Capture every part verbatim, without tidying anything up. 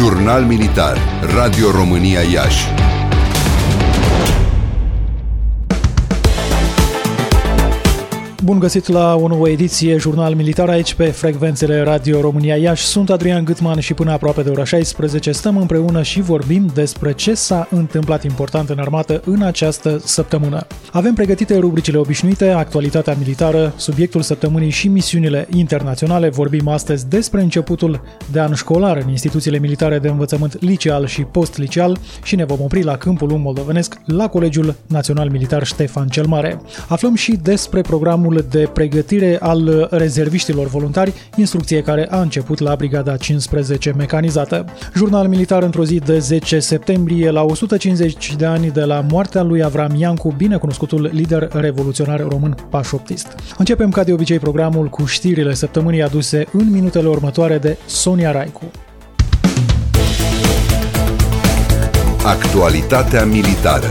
Jurnal Militar, Radio România Iași. Bun găsit la o nouă ediție Jurnal Militar aici pe frecvențele Radio România Iași. Sunt Adrian Gâtman și până aproape de ora șaisprezece stăm împreună și vorbim despre ce s-a întâmplat important în armată în această săptămână. Avem pregătite rubricile obișnuite, actualitatea militară, subiectul săptămânii și misiunile internaționale. Vorbim astăzi despre începutul de an școlar în instituțiile militare de învățământ liceal și post-liceal și ne vom opri la Câmpul Lung moldovenesc, la Colegiul Național Militar Ștefan cel Mare. Aflăm și despre programul de pregătire al rezerviștilor voluntari, instrucție care a început la Brigada cincisprezece mecanizată. Jurnal Militar într-o zi de zece septembrie, la o sută cincizeci de ani de la moartea lui Avram Iancu, binecunoscutul lider revoluționar român pașoptist. Începem ca de obicei programul cu știrile săptămânii aduse în minutele următoare de Sonia Raicu. Actualitatea militară.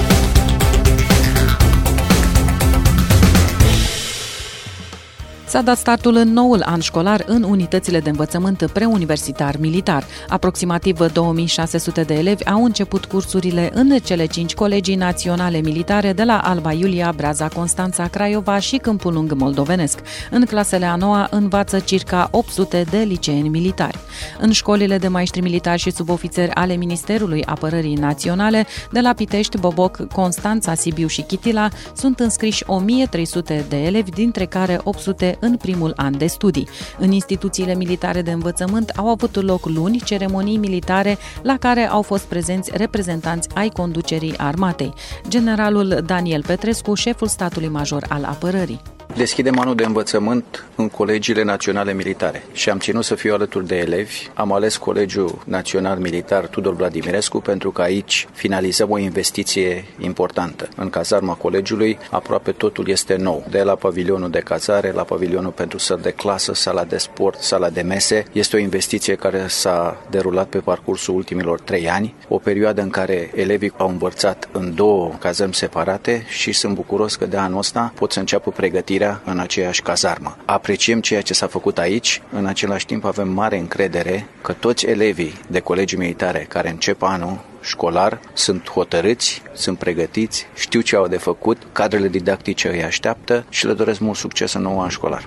S-a dat startul în noul an școlar în unitățile de învățământ preuniversitar militar. Aproximativ două mii șase sute de elevi au început cursurile în cele cinci colegii naționale militare de la Alba Iulia, Breaza, Constanța, Craiova și Câmpul Lung moldovenesc. În clasele a noua învață circa opt sute de liceeni militari. În școlile de maestri militari și subofițeri ale Ministerului Apărării Naționale de la Pitești, Boboc, Constanța, Sibiu și Chitila sunt înscriși o mie trei sute de elevi, dintre care opt sute în primul an de studii. În instituțiile militare de învățământ au avut loc luni ceremonii militare la care au fost prezenți reprezentanți ai conducerii armatei. Generalul Daniel Petrescu, șeful statului major al apărării. Deschidem anul de învățământ în colegiile naționale militare și am ținut să fiu alături de elevi. Am ales Colegiul Național Militar Tudor Vladimirescu pentru că aici finalizăm o investiție importantă. În cazarma colegiului aproape totul este nou, de la pavilionul de cazare, la pavilionul pentru săli de clasă, sala de sport, sala de mese. Este o investiție care s-a derulat pe parcursul ultimilor trei ani, o perioadă în care elevii au învățat în două cazări separate și sunt bucuros că de anul ăsta pot să înceapă pregătirea în aceeași cazarmă. Apreciem ceea ce s-a făcut aici, în același timp avem mare încredere că toți elevii de colegii militare care încep anul școlar sunt hotărâți, sunt pregătiți, știu ce au de făcut, cadrele didactice îi așteaptă și le doresc mult succes în noul an școlar.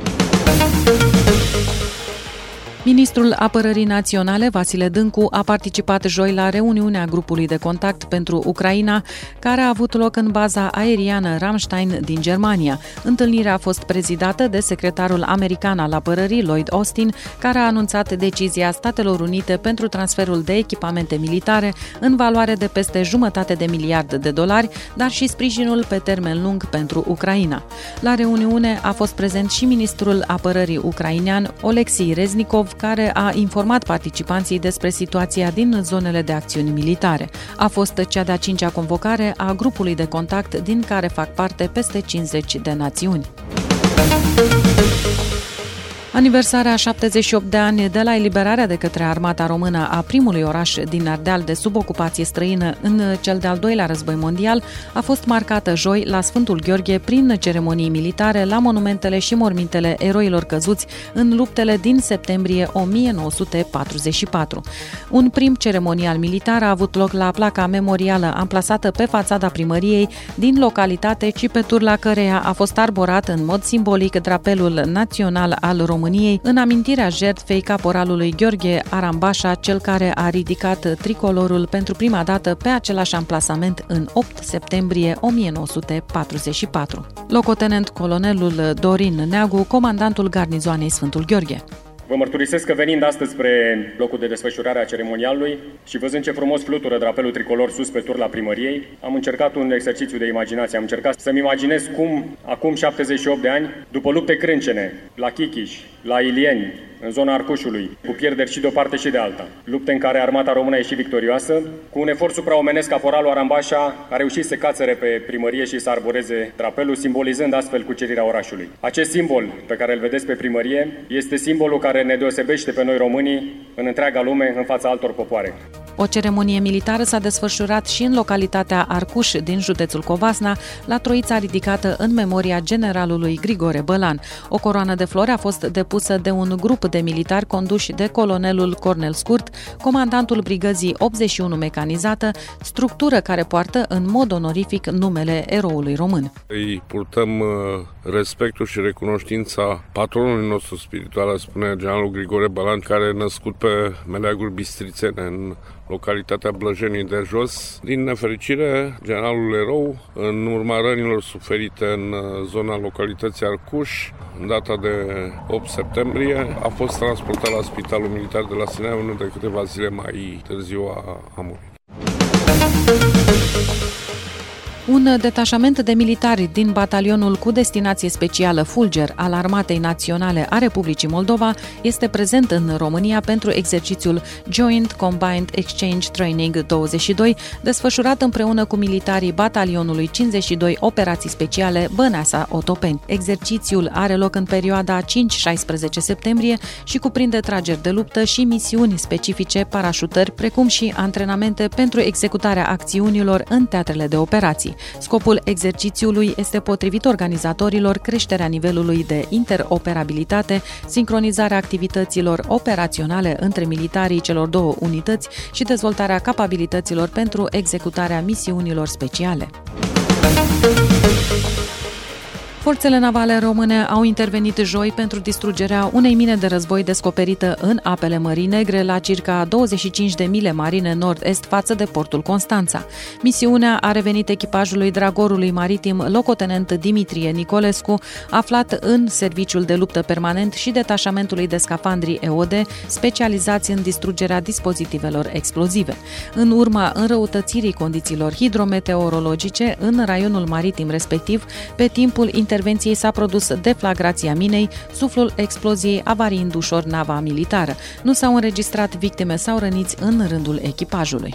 Ministrul Apărării Naționale, Vasile Dâncu, a participat joi la reuniunea grupului de contact pentru Ucraina, care a avut loc în baza aeriană Ramstein din Germania. Întâlnirea a fost prezidată de secretarul american al apărării, Lloyd Austin, care a anunțat decizia Statelor Unite pentru transferul de echipamente militare în valoare de peste jumătate de miliard de dolari, dar și sprijinul pe termen lung pentru Ucraina. La reuniune a fost prezent și ministrul apărării ucrainean, Oleksii Reznikov, care a informat participanții despre situația din zonele de acțiuni militare. A fost cea de-a cincea convocare a grupului de contact, din care fac parte peste cincizeci de națiuni. Aniversarea a șaptezeci și opt de ani de la eliberarea de către armata română a primului oraș din Ardeal de sub ocupație străină în cel de-al doilea război mondial a fost marcată joi la Sfântul Gheorghe prin ceremonii militare la monumentele și mormintele eroilor căzuți în luptele din septembrie o mie nouă sute patruzeci și patru. Un prim ceremonial militar a avut loc la placa memorială amplasată pe fațada primăriei din localitate și pe turla căreia a fost arborat în mod simbolic drapelul național al României în amintirea jertfei caporalului Gheorghe Arambașa, cel care a ridicat tricolorul pentru prima dată pe același amplasament în opt septembrie o mie nouă sute patruzeci și patru. Locotenent colonelul Dorin Neagu, comandantul garnizoanei Sfântul Gheorghe. Vă mărturisesc că venind astăzi spre locul de desfășurare a ceremonialului și văzând ce frumos flutură drapelul tricolor sus pe turla primăriei, am încercat un exercițiu de imaginație. Am încercat să-mi imaginez cum, acum șaptezeci și opt de ani, după lupte crâncene, la Chichiș, la Ilieni, în zona Arcușului, cu pierderi și de o parte și de alta, lupte în care armata română a ieșit victorioasă, cu un efort supraomenesc, caporalul Arambașa a reușit să cațăre pe primărie și să arboreze drapelul, simbolizând astfel cucerirea orașului. Acest simbol pe care îl vedeți pe primărie este simbolul care ne deosebește pe noi românii în întreaga lume în fața altor popoare. O ceremonie militară s-a desfășurat și în localitatea Arcuș din județul Covasna, la troița ridicată în memoria generalului Grigore Bălan. O coroană de flori a fost depusă de un grup de militari conduși de colonelul Cornel Scurt, comandantul brigăzii optzeci și unu mecanizată, structură care poartă în mod onorific numele eroului român. Îi purtăm respectul și recunoștința patronului nostru spiritual, spune generalul Grigore Bălan, care e născut pe meleaguri bistrițene în localitatea Blăjenii de Jos. Din nefericire, generalul erou, în urma rănilor suferite în zona localității Arcuș, în data de opt septembrie, a fost transportat la Spitalul Militar de la Sinaia, unul de câteva zile mai târziu a, a murit. Un detașament de militari din batalionul cu destinație specială Fulger al Armatei Naționale a Republicii Moldova este prezent în România pentru exercițiul Joint Combined Exchange Training douăzeci și doi, desfășurat împreună cu militarii batalionului cincizeci și doi Operații Speciale Băneasa Otopeni. Exercițiul are loc în perioada cinci șaisprezece septembrie și cuprinde trageri de luptă și misiuni specifice, parașutări, precum și antrenamente pentru executarea acțiunilor în teatrele de operații. Scopul exercițiului este, potrivit organizatorilor, creșterea nivelului de interoperabilitate, sincronizarea activităților operaționale între militarii celor două unități și dezvoltarea capabilităților pentru executarea misiunilor speciale. Forțele navale române au intervenit joi pentru distrugerea unei mine de război descoperită în apele Mării Negre, la circa douăzeci și cinci de mile marine nord-est față de portul Constanța. Misiunea a revenit echipajului Dragorului Maritim locotenent Dimitrie Nicolescu, aflat în serviciul de luptă permanent, și detașamentului de scafandri E O D, specializați în distrugerea dispozitivelor explozive. În urma înrăutățirii condițiilor hidrometeorologice în raionul maritim respectiv, pe timpul intervenției intervenției s-a produs deflagrația minei, suflul exploziei avariind ușor nava militară. Nu s-au înregistrat victime sau răniți în rândul echipajului.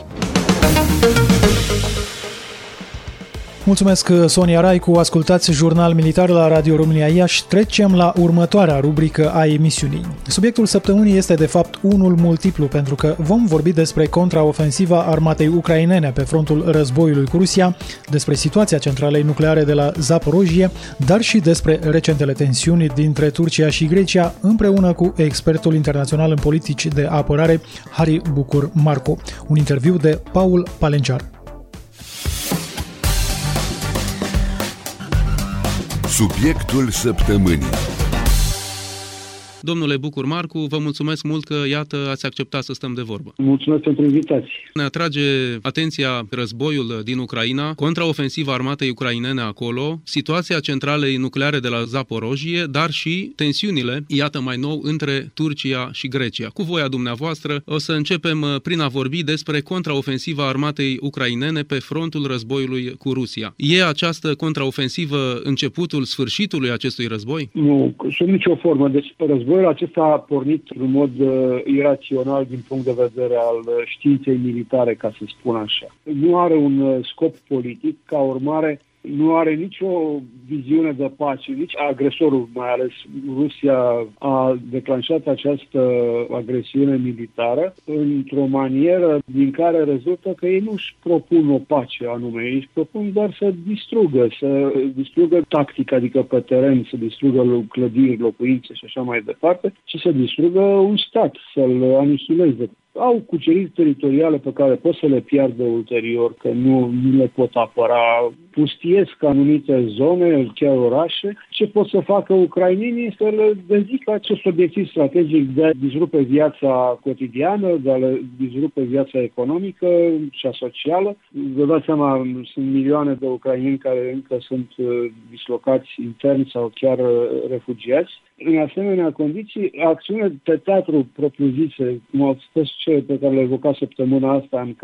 Mulțumesc, Sonia Raicu. Ascultați Jurnal Militar la Radio România Iași. Trecem la următoarea rubrică a emisiunii. Subiectul săptămânii este de fapt unul multiplu, pentru că vom vorbi despre contraofensiva armatei ucrainene pe frontul războiului cu Rusia, despre situația centralei nucleare de la Zaporojie, dar și despre recentele tensiuni dintre Turcia și Grecia, împreună cu expertul internațional în politici de apărare, Hari Bucur Marco. Un interviu de Paul Palenciar. Subiectul săptămânii. Domnule Bucur Marcu, vă mulțumesc mult că, iată, ați acceptat să stăm de vorbă. Mulțumesc pentru invitație. Ne atrage atenția războiul din Ucraina, contraofensiva armatei ucrainene acolo, situația centralei nucleare de la Zaporojie, dar și tensiunile, iată mai nou, între Turcia și Grecia. Cu voia dumneavoastră, o să începem prin a vorbi despre contraofensiva armatei ucrainene pe frontul războiului cu Rusia. E această contraofensivă începutul sfârșitului acestui război? Nu, sub nicio formă. Deci războiul acesta a pornit în mod uh, irațional din punct de vedere al uh, științei militare, ca să spun așa. Nu are un uh, scop politic, ca urmare nu are nicio viziune de pace, nici agresorul, mai ales Rusia, a declanșat această agresiune militară într-o manieră din care rezultă că ei nu își propun o pace anume, ei își propun doar să distrugă, să distrugă tactic, adică pe teren, să distrugă clădiri, locuințe și așa mai departe, și să distrugă un stat, să-l anichileze. Au cuceriri teritoriale pe care pot să le piardă ulterior, că nu, nu le pot apăra, pustiesc anumite zone, chiar orașe. Ce pot să facă ucrainenii este să le dezică acest obiectiv strategic de a disrupe viața cotidiană, de a le disrupe viața economică și a socială. Vă dați seama, sunt milioane de ucraineni care încă sunt dislocați intern sau chiar refugiați. În asemenea condiții, acțiunile de teatru propriu-zise, cum au fost cele pe care le evoca săptămâna asta, în care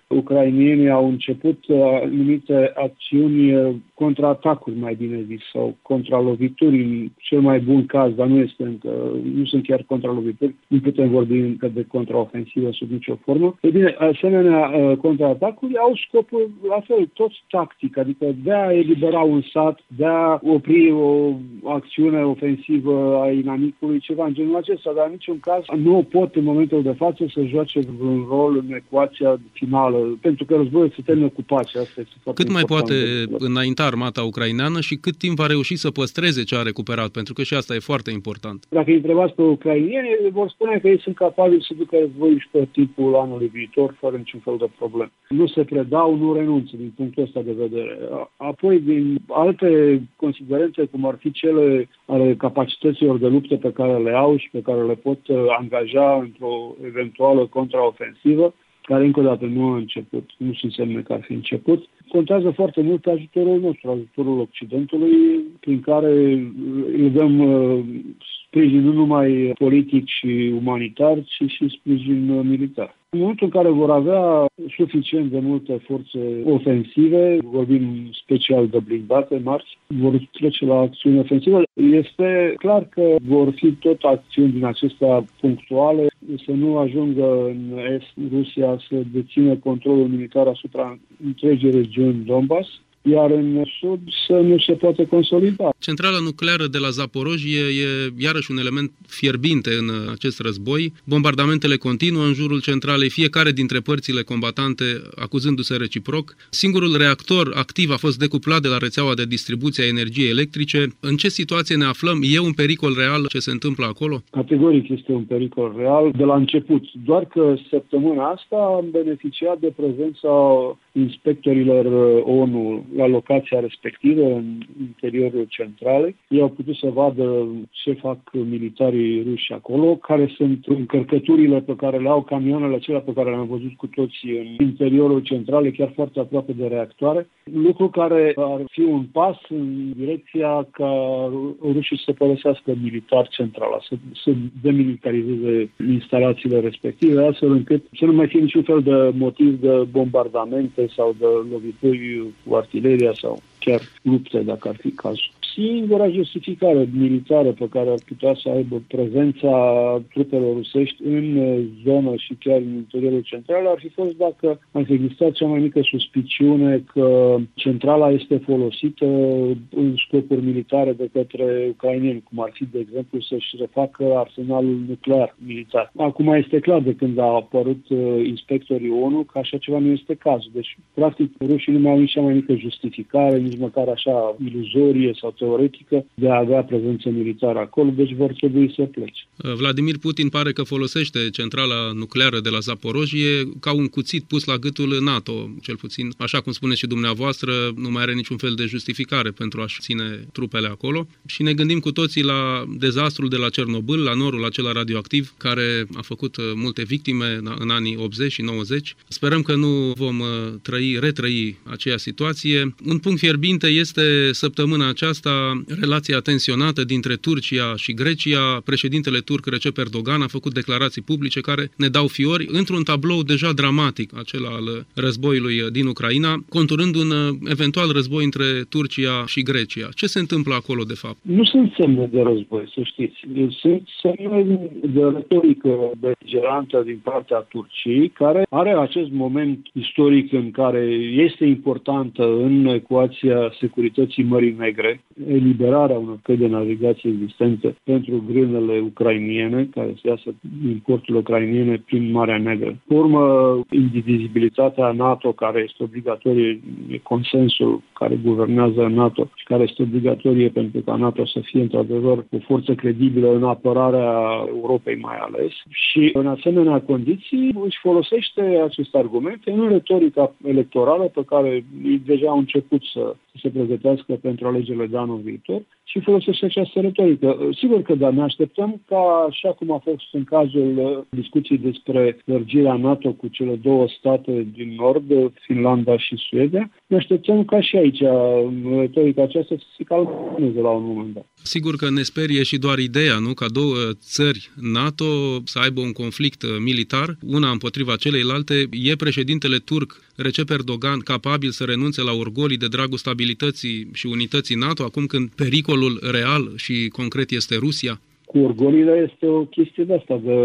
ucrainienii au început anumite acțiuni, contraatacuri, mai bine zis, sau contralovituri în cel mai bun caz, dar nu este încă, nu sunt chiar contralovituri, nu putem vorbi încă de contraofensivă sub nicio formă. E bine, asemenea contraatacuri au scopul la fel, tot tactic, adică de a elibera un sat, de a opri o acțiune ofensivă a inamicului, ceva în genul acesta, dar în niciun caz nu pot în momentul de față să joace un rol în ecuația finală, pentru că războiul se termină cu pace. Asta este foarte Cât mai important. poate înainta armata ucraineană și cât timp va reuși să păstreze ce a recuperat, pentru că și asta e foarte important. Dacă îi întrebați pe ucrainieni, vor spune că ei sunt capabili să ducă războiul și pe timpul anului viitor, fără niciun fel de problemă. Nu se predau, nu renunță din punctul ăsta de vedere. Apoi, din alte considerente, cum ar fi cele ale capacităților de luptă pe care le au și pe care le pot angaja într-o eventuală contraofensivă, care încă o dată nu a început, nu se înseamnă că ar fi început, contează foarte mult pe ajutorul nostru, ajutorul Occidentului, prin care îi dăm uh, sprijin nu numai politic și umanitar, ci și sprijin militar. În momentul în care vor avea suficient de multe forțe ofensive, vorbim special de blindate mari, vor trece la acțiuni ofensive. Este clar că vor fi tot acțiuni din acestea punctuale, să nu ajungă în est Rusia să dețină controlul militar asupra întregii regiuni Donbass, iar în sud să nu se poate consolida. Centrala nucleară de la Zaporojie e iarăși un element fierbinte în acest război. Bombardamentele continuă în jurul centralei, fiecare dintre părțile combatante acuzându-se reciproc. Singurul reactor activ a fost decuplat de la rețeaua de distribuție a energiei electrice. În ce situație ne aflăm? E un pericol real ce se întâmplă acolo? Categoric este un pericol real de la început. Doar că săptămâna asta am beneficiat de prezența inspectorilor ONU la locația respectivă, în interiorul centralei. Ei au putut să vadă ce fac militarii ruși acolo, care sunt încărcăturile pe care le au, camioanele acelea pe care le-am văzut cu toții în interiorul centralei, chiar foarte aproape de reactoare. Lucru care ar fi un pas în direcția ca rușii să părăsească militar centrala, să, să demilitarizeze instalațiile respective, astfel încât să nu mai fie niciun fel de motiv de bombardamente sau de lovituri cu artileria sau chiar lupte, dacă ar fi cazul. Singura justificare militară pe care ar putea să aibă prezența trupelor rusești în zonă și chiar în interiorul central ar fi fost dacă ar fi existat cea mai mică suspiciune că centrala este folosită în scopuri militare de către ucraineni, cum ar fi, de exemplu, să-și refacă arsenalul nuclear militar. Acum este clar de când a apărut inspectorii ONU că așa ceva nu este cazul. Deci, practic, rușii nu mai au nici cea mai mică justificare, nici măcar așa iluzorie sau teoretică de a avea prezență militară acolo, deci vor trebui să plece. Vladimir Putin pare că folosește centrala nucleară de la Zaporojie ca un cuțit pus la gâtul NATO, cel puțin, așa cum spuneți și dumneavoastră, nu mai are niciun fel de justificare pentru a-și ține trupele acolo. Și ne gândim cu toții la dezastrul de la Cernobâl, la norul acela radioactiv, care a făcut multe victime în anii optzeci și nouăzeci. Sperăm că nu vom trăi, retrăi aceea situație. Un punct fierbinte este săptămâna aceasta relația tensionată dintre Turcia și Grecia. Președintele turc Recep Erdogan a făcut declarații publice care ne dau fiori într-un tablou deja dramatic, acela al războiului din Ucraina, conturând un eventual război între Turcia și Grecia. Ce se întâmplă acolo, de fapt? Nu sunt semne de război, să știți. Sunt semne de retorică beligerantă din partea Turciei, care are acest moment istoric în care este importantă în ecuația securității Mării Negre, eliberarea unor căi de navigație existente pentru grânele ucrainiene, care se iasă din porturile ucrainiene prin Marea Neagră. Pe urmă, indivizibilitatea NATO, care este obligatorie, e consensul care guvernează NATO și care este obligatorie pentru ca NATO să fie într-adevăr o forță credibilă în apărarea Europei mai ales. Și în asemenea condiții își folosește acest argument în retorica electorală pe care deja au început să se pregătească pentru alegerile de anul anul viitor și folosește această retorică. Sigur că da, ne așteptăm ca, așa cum a fost în cazul discuției despre lărgirea NATO cu cele două state din nord, Finlanda și Suedia, ne așteptăm ca și aici retorica aceasta să se calmeze la un moment dat. Sigur că ne sperie și doar ideea, nu? Ca două țări NATO să aibă un conflict militar, una împotriva celeilalte. E președintele turc Recep Erdogan capabil să renunțe la orgolii de dragul stabilității și unității NATO, acum când pericolul real și concret este Rusia? Cu orgoliile este o chestie de asta, de,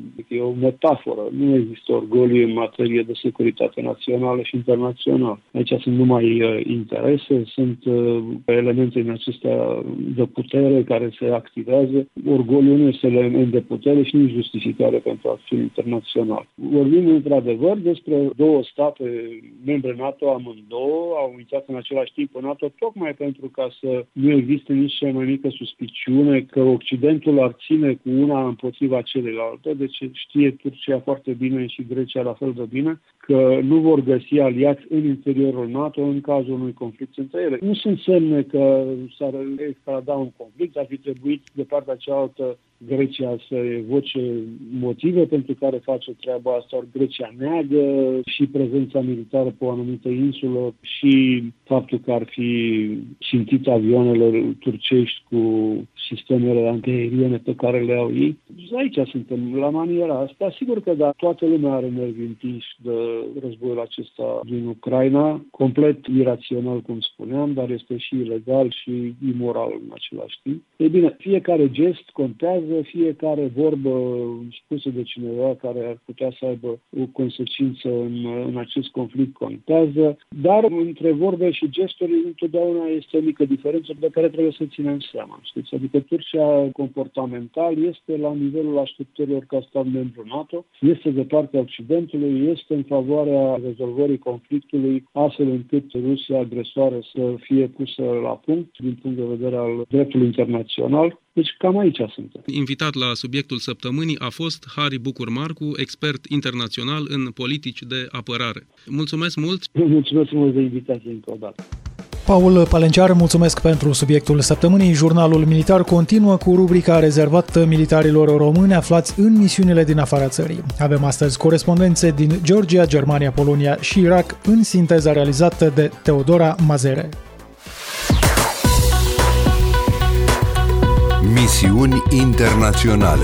e o metaforă. Nu există orgolii în materie de securitate națională și internațională. Aici sunt numai uh, interese, sunt uh, elemente din acestea de putere care se activează. Orgoliul nu este element de putere și nici justificare pentru acțiuni internaționale. Vorbim într-adevăr despre două state membre NATO, amândouă, au intrat în același timp în NATO, tocmai pentru ca să nu existe nici cea mai mică suspiciune că Occidentul ar ține cu una împotriva celelalte, deci știe Turcia foarte bine și Grecia la fel de bine că nu vor găsi aliați în interiorul NATO în cazul unui conflict între ele. Nu sunt semne că s-ar escalada un conflict, ar fi trebuit de partea cealaltă Grecia să evoce motive pentru care face treaba asta, ori Grecia neagă și prezența militară pe o anumită insulă și faptul că ar fi simțit avioanele turcești cu sistemele antiaeriene pe care le au ei. Aici suntem, la maniera asta. Sigur că da, toată lumea are nervi întinși de războiul acesta din Ucraina, complet irațional, cum spuneam, dar este și ilegal și imoral în același timp. Ei bine, fiecare gest contează, fiecare vorbă spusă de cineva care ar putea să aibă o consecință în, în acest conflict contează, dar între vorbe și gesturi întotdeauna este o mică diferență de care trebuie să ținem seama. Știți? Adică Turcia comportamental este la nivelul așteptărilor ca stat membru NATO, este de partea Occidentului, este în favoarea rezolvării conflictului, astfel încât Rusia agresoară să fie pusă la punct din punct de vedere al dreptului internațional. Deci cam aici suntem. Invitat la subiectul săptămânii a fost Hari Bucur Marcu, expert internațional în politici de apărare. Mulțumesc mult! Mulțumesc mult de invitație încă o dată. Paul Palenciar, mulțumesc pentru subiectul săptămânii. Jurnalul militar continuă cu rubrica rezervată militarilor români aflați în misiunile din afara țării. Avem astăzi corespondențe din Georgia, Germania, Polonia și Irak în sinteza realizată de Teodora Mazere. Misiuni internaționale.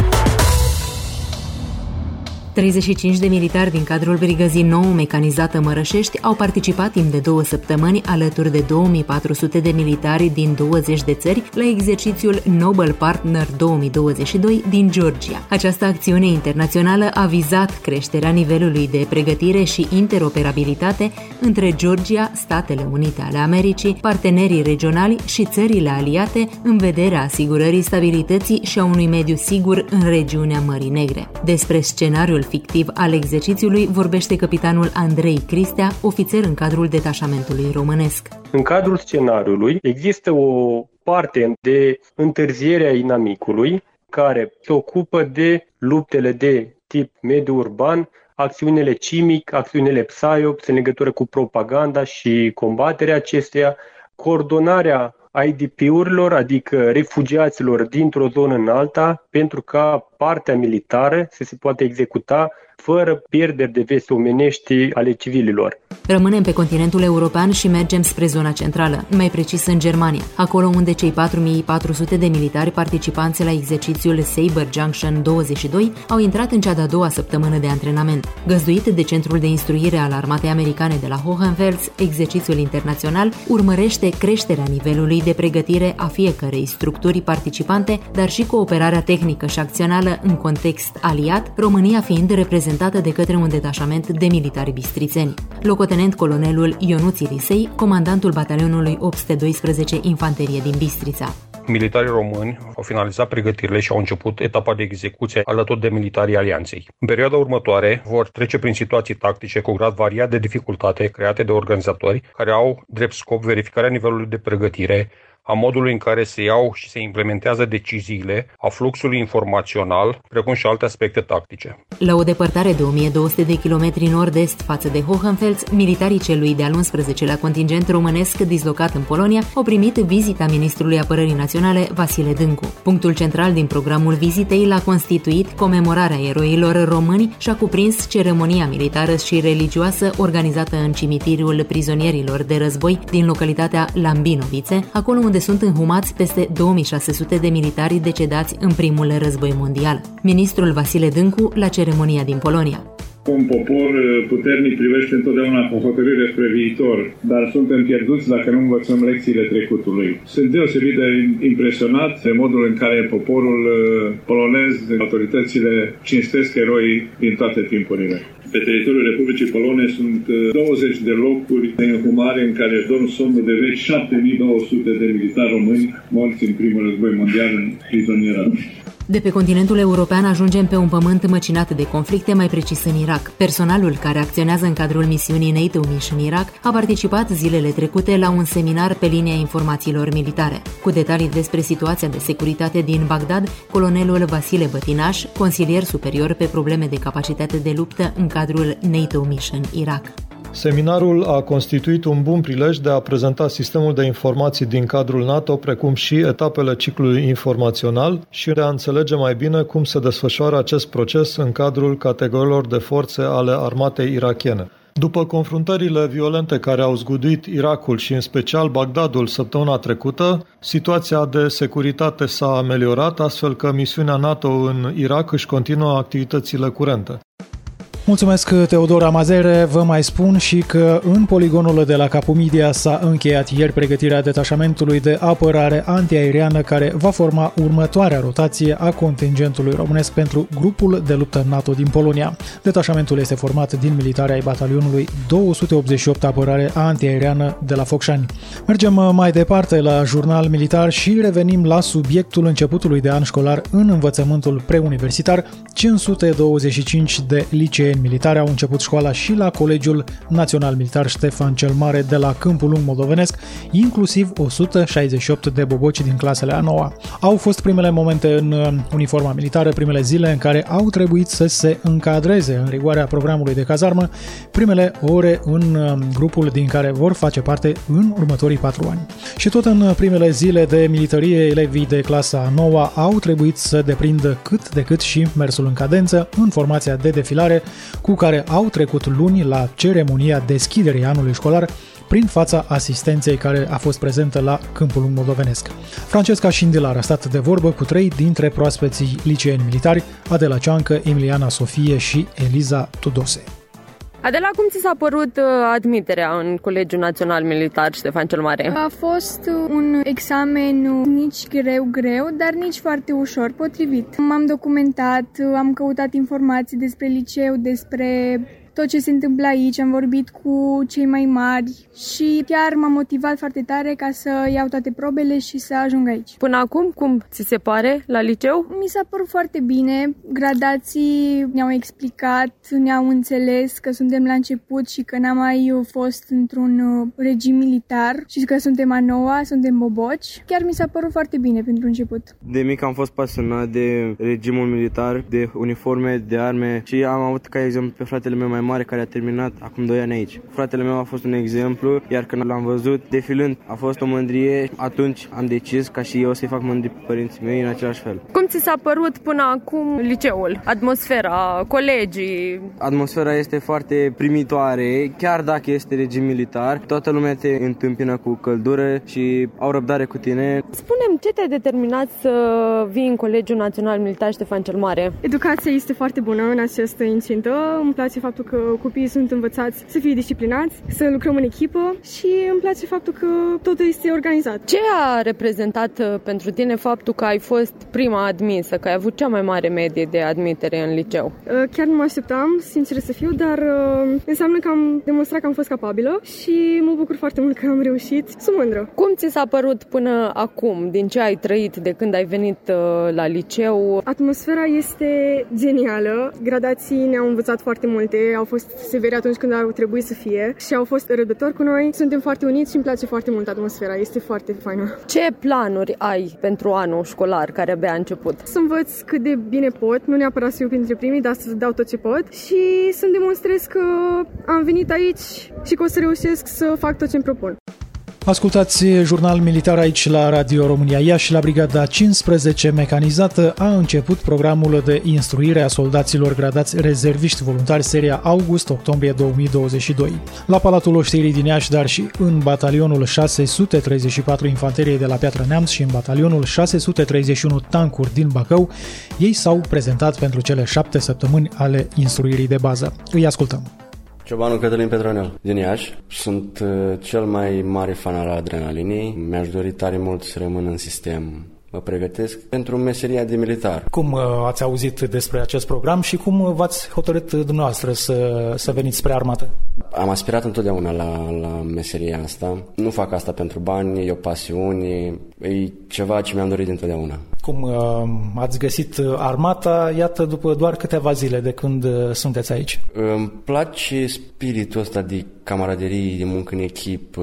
treizeci și cinci de militari din cadrul brigăzii nouă mecanizată Mărășești au participat timp de două săptămâni alături de două mii patru sute de militari din douăzeci de țări la exercițiul Noble Partner două mii douăzeci și doi din Georgia. Această acțiune internațională a vizat creșterea nivelului de pregătire și interoperabilitate între Georgia, Statele Unite ale Americii, partenerii regionali și țările aliate în vederea asigurării stabilității și a unui mediu sigur în regiunea Mării Negre. Despre scenariul fictiv al exercițiului vorbește capitanul Andrei Cristea, ofițer în cadrul detașamentului românesc. În cadrul scenariului există o parte de întârziere a inamicului care se ocupă de luptele de tip mediu urban, acțiunile CIMIC, acțiunile PSYOPS în legătură cu propaganda și combaterea acesteia, coordonarea I D P-urilor, adică refugiaților dintr-o zonă în alta, pentru ca partea militară să se poată executa fără pierderi de vieți omenești ale civililor. Rămânem pe continentul european și mergem spre zona centrală, mai precis în Germania, acolo unde cei patru mii patru sute de militari participanți la exercițiul Saber Junction douăzeci și doi au intrat în cea de-a doua săptămână de antrenament. Găzduit de Centrul de Instruire al Armatei Americane de la Hohenfels, exercițiul internațional urmărește creșterea nivelului de pregătire a fiecărei structuri participante, dar și cooperarea tehnică și acțională în context aliat, România fiind reprezentată de către un detașament de militari bistrițeni. Locotenent colonelul Ionuț Irisei, comandantul batalionului opt sute doisprezece Infanterie din Bistrița. Militarii români au finalizat pregătirile și au început etapa de execuție alături de militarii alianței. În perioada următoare vor trece prin situații tactice cu grad variat de dificultate create de organizatori care au drept scop verificarea nivelului de pregătire a modului în care se iau și se implementează deciziile, a fluxului informațional, precum și alte aspecte tactice. La o depărtare de o mie două sute de kilometri nord-est față de Hohenfels, militarii celui de-al unsprezecelea contingent românesc dislocat în Polonia au primit vizita ministrului Apărării Naționale Vasile Dâncu. Punctul central din programul vizitei l-a constituit comemorarea eroilor români și a cuprins ceremonia militară și religioasă organizată în cimitirul prizonierilor de război din localitatea Lambinovițe, acolo unde sunt înhumați peste două mii șase sute de militari decedați în primul război mondial. Ministrul Vasile Dâncu la ceremonia din Polonia. Un popor puternic privește întotdeauna cu hotărâre spre viitor, dar suntem pierduți dacă nu învățăm lecțiile trecutului. Sunt deosebit de impresionat de modul în care poporul polonez, autoritățile cinstesc eroii din toate timpurile. Pe teritoriul Republicii Polone sunt douăzeci de locuri de înhumare în care dorm somnul de veci șapte mii două sute de militari români morți în primul război mondial în prizonieră. De pe continentul european ajungem pe un pământ măcinat de conflicte, mai precis în Irak. Personalul care acționează în cadrul misiunii NATO Mission Irak a participat zilele trecute la un seminar pe linia informațiilor militare. Cu detalii despre situația de securitate din Bagdad, colonelul Vasile Bătinaș, consilier superior pe probleme de capacitate de luptă în cadrul NATO Mission Irak. Seminarul a constituit un bun prilej de a prezenta sistemul de informații din cadrul NATO, precum și etapele ciclului informațional și de a înțelege mai bine cum se desfășoară acest proces în cadrul categoriilor de forțe ale armatei irakiene. După confruntările violente care au zguduit Irakul și în special Bagdadul săptămâna trecută, situația de securitate s-a ameliorat, astfel că misiunea NATO în Irak își continuă activitățile curente. Mulțumesc, Teodor Amazere. Vă mai spun și că în poligonul de la Capumidia s-a încheiat ieri pregătirea detașamentului de apărare antiaeriană care va forma următoarea rotație a contingentului românesc pentru grupul de luptă NATO din Polonia. Detașamentul este format din militari ai batalionului două sute optzeci și opt apărare antiaeriană de la Focșani. Mergem mai departe la Jurnal Militar și revenim la subiectul începutului de an școlar în învățământul preuniversitar. cinci sute douăzeci și cinci de liceeni militari au început școala și la Colegiul Național Militar Ștefan cel Mare de la Câmpul Lung Moldovenesc, inclusiv o sută șaizeci și opt de boboci din clasele a noua. Au fost primele momente în uniforma militară, primele zile în care au trebuit să se încadreze în rigoarea programului de cazarmă, primele ore în grupul din care vor face parte în următorii patru ani. Și tot în primele zile de militarie, elevii de clasa a noua au trebuit să deprindă cât de cât și mersul în cadență în formația de defilare cu care au trecut luni la ceremonia deschiderii anului școlar prin fața asistenței care a fost prezentă la Câmpul Lung Moldovenesc. Francesca Șindilar a stat de vorbă cu trei dintre proaspeții liceeni militari, Adela Cioancă, Emiliana Sofie și Eliza Tudose. Adela, cum ți s-a părut admiterea în Colegiul Național Militar Ștefan cel Mare? A fost un examen nici greu-greu, dar nici foarte ușor, potrivit. M-am documentat, am căutat informații despre liceu, despre tot ce se întâmplă aici, am vorbit cu cei mai mari și chiar m-am motivat foarte tare ca să iau toate probele și să ajung aici. Până acum, cum ți se pare la liceu? Mi s-a părut foarte bine. Gradații ne-au explicat, ne-au înțeles că suntem la început și că n-am mai fost într-un regim militar și că suntem a noua, suntem boboci. Chiar mi s-a părut foarte bine pentru început. De mic am fost pasionat de regimul militar, de uniforme, de arme și am avut ca exemplu pe fratele meu mai mare care a terminat acum doi ani aici. Fratele meu a fost un exemplu, iar când l-am văzut defilând a fost o mândrie. Atunci am decis ca și eu să-i fac mândri pe părinții mei în același fel. Cum ți s-a părut până acum liceul? Atmosfera, colegii? Atmosfera este foarte primitoare, chiar dacă este regim militar. Toată lumea te întâmpină cu căldură și au răbdare cu tine. Spune-mi, ce te-a determinat să vii în Colegiul Național Militar Ștefan cel Mare? Educația este foarte bună în această incintă. Îmi place faptul că copiii sunt învățați să fie disciplinați, să lucrăm în echipă și îmi place faptul că totul este organizat. Ce a reprezentat pentru tine faptul că ai fost prima admisă, că ai avut cea mai mare medie de admitere în liceu? Chiar nu mă așteptam, sincer să fiu, dar înseamnă că am demonstrat că am fost capabilă și mă bucur foarte mult că am reușit. Sunt mândră. Cum ți s-a părut până acum, din ce ai trăit de când ai venit la liceu? Atmosfera este genială, gradații ne-au învățat foarte multe, au fost severi atunci când au trebuit să fie și au fost răbdători cu noi. Suntem foarte uniți și îmi place foarte mult atmosfera, este foarte faină. Ce planuri ai pentru anul școlar care abia a început? Să învăț cât de bine pot, nu neapărat să fiu printre primii, dar să dau tot ce pot și să-mi demonstrez că am venit aici și că o să reușesc să fac tot ce-mi propun. Ascultați Jurnal Militar aici la Radio România Iași. La Brigada cincisprezece mecanizată a început programul de instruire a soldaților gradați rezerviști voluntari seria august-octombrie două mii douăzeci și doi. La Palatul Oștirii din Iași, dar și în batalionul șase sute treizeci și patru Infanterie de la Piatra Neamț și în batalionul șase sute treizeci și unu Tancuri din Bacău, ei s-au prezentat pentru cele șapte săptămâni ale instruirii de bază. Îi ascultăm. Ciobanul Cătălin Petronel, din Iași. Sunt uh, cel mai mare fan al adrenalinei. Mi-aș dori tare mult să rămân în sistem. Mă pregătesc pentru meseria de militar. Cum uh, ați auzit despre acest program și cum v-ați hotărât dumneavoastră să, să veniți spre armată? Am aspirat întotdeauna la, la meseria asta. Nu fac asta pentru bani, e o pasiune, e ceva ce mi-am dorit dintotdeauna. Cum uh, ați găsit armata, iată, după doar câteva zile de când uh, sunteți aici? Îmi place spiritul ăsta de camaraderie, de muncă în echipă,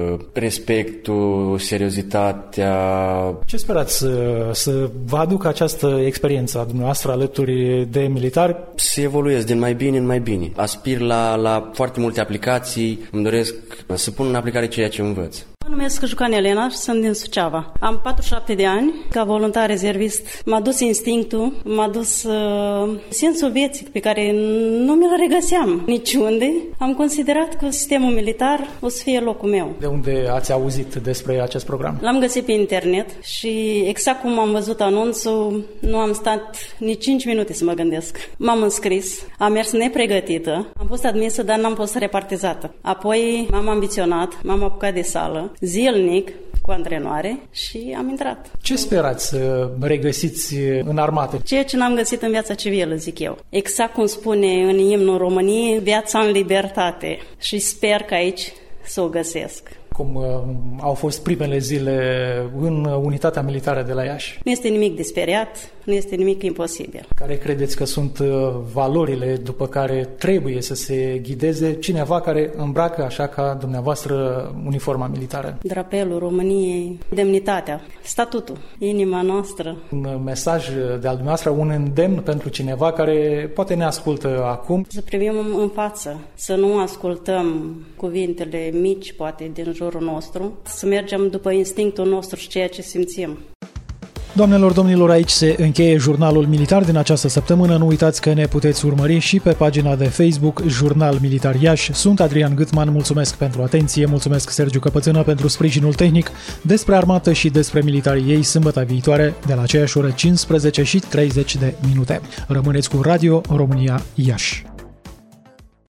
respectul, seriozitatea. Ce sperați să, să vă aducă această experiență a dumneavoastră alături de militari? Să evoluez din mai bine în mai bine. Aspir la, la foarte multe aplicații, îmi doresc să pun în aplicare ceea ce învăț. Mă numesc Jucan Elena și sunt din Suceava. Am patruzeci și șapte de ani, ca voluntar rezervist. M-a dus instinctul, m-a dus uh, sensul vieții pe care nu mi-l regăseam niciunde. Am considerat că sistemul militar o să fie locul meu. De unde ați auzit despre acest program? L-am găsit pe internet și exact cum am văzut anunțul, nu am stat nici cinci minute să mă gândesc. M-am înscris, am mers nepregătită, am fost admisă, dar n-am fost repartizată. Apoi m-am ambiționat, m-am apucat de sală, zilnic, cu antrenoare și am intrat. Ce sperați să regăsiți în armată? Ceea ce n-am găsit în viața civilă, zic eu. Exact cum spune în imnul României, viața în libertate. Și sper că aici să o găsesc. Cum uh, au fost primele zile în unitatea militară de la Iași? Nu este nimic de speriat, nu este nimic imposibil. Care credeți că sunt uh, valorile după care trebuie să se ghideze cineva care îmbracă așa ca dumneavoastră uniforma militară? Drapelul României, demnitatea, statutul, inima noastră. Un mesaj de al dumneavoastră, un îndemn pentru cineva care poate ne ascultă acum? Să privim în față, să nu ascultăm cuvintele mici, poate, din jurul nostru, să mergem după instinctul nostru și ceea ce simțim. Doamnelor, domnilor, aici se încheie Jurnalul Militar din această săptămână. Nu uitați că ne puteți urmări și pe pagina de Facebook Jurnal Militar Iași. Sunt Adrian Gâtman, mulțumesc pentru atenție, mulțumesc Sergiu Căpățână pentru sprijinul tehnic. Despre armată și despre militarii ei, sâmbătă viitoare, de la aceeași oră cincisprezece și treizeci de minute. Rămâneți cu Radio România Iași.